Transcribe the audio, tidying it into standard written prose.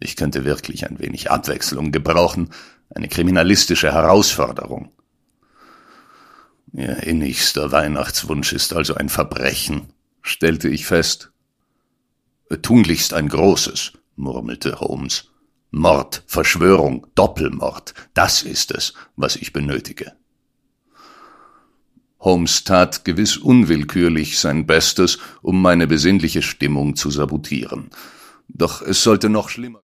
Ich könnte wirklich ein wenig Abwechslung gebrauchen, eine kriminalistische Herausforderung. Ihr innigster Weihnachtswunsch ist also ein Verbrechen, stellte ich fest. Tunlichst ein großes, murmelte Holmes. Mord, Verschwörung, Doppelmord, das ist es, was ich benötige. Holmes tat gewiss unwillkürlich sein Bestes, um meine besinnliche Stimmung zu sabotieren. Doch es sollte noch schlimmer